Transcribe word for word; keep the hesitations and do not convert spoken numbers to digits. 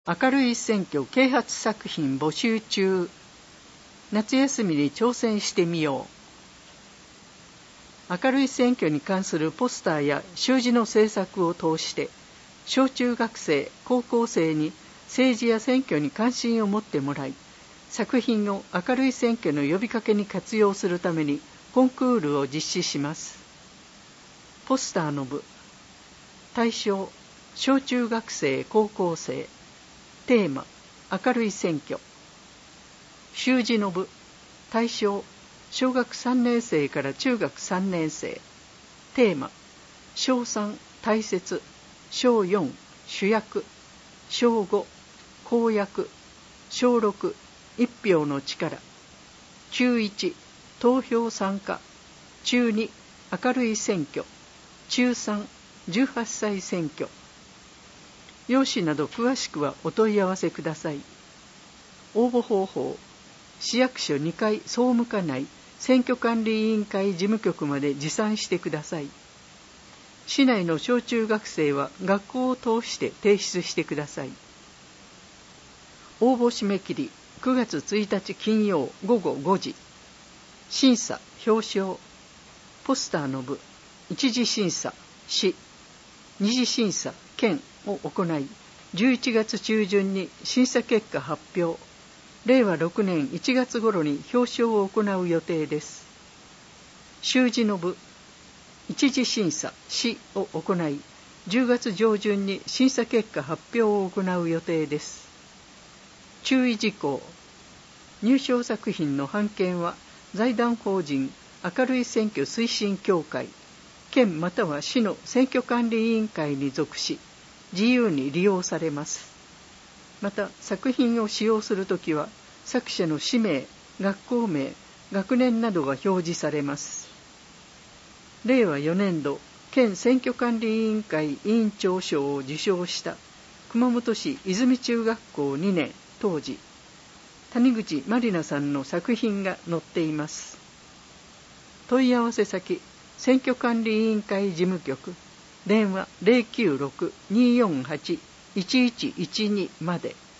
明るい選挙啓発作品募集中。夏休みに挑戦してみよう。明るい選挙に関するポスターや習字の制作を通して、小中学生、高校生に政治や選挙に関心を持ってもらい、作品を明るい選挙の呼びかけに活用するためにコンクールを実施します。ポスターの部、対象、小中学生、高校生。テーマ、明るい選挙。習字の部、対象、小学さんねん生から中学さんねん生。テーマ、小さん、大切。小よん、主役。小ご、公約。小ろく、一票の力。中いち、投票参加。中に、明るい選挙。中さん、じゅうはっさい選挙。用紙など詳しくはお問い合わせください。応募方法、市役所にかい総務課内選挙管理委員会事務局まで持参してください。市内の小中学生は学校を通して提出してください。応募締め切りくがつついたち金曜ごごごじ。審査・表彰。ポスターの部、一次審査、市。二次審査、県を行い、じゅういちがつちゅうじゅんに審査結果発表。れいわろくねんいちがつ頃に表彰を行う予定です。習字の部、一次審査、市を行い、じゅうがつじょうじゅんに審査結果発表を行う予定です。注意事項、入賞作品の版権は財団法人明るい選挙推進協会、県または市の選挙管理委員会に属し、自由に利用されます。また、作品を使用するときは、作者の氏名、学校名、学年などが表示されます。れいわよねんど、県選挙管理委員会委員長賞を受賞した熊本市泉中学校にねん当時、谷口まりなさんの作品が載っています。問い合わせ先、選挙管理委員会事務局、電話 ゼロきゅうろく にーよんはち いちいちいちに まで。